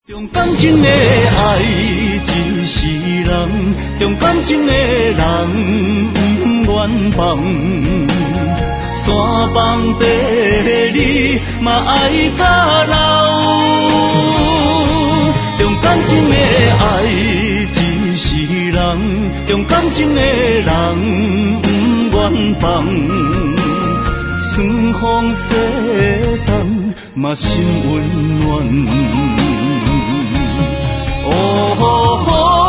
重感情的爱真是人，重感情的人不愿放。山崩地裂嘛爱甲流，重感情的爱真是人，重感情的人不愿放。春风吹动嘛心温暖。哦。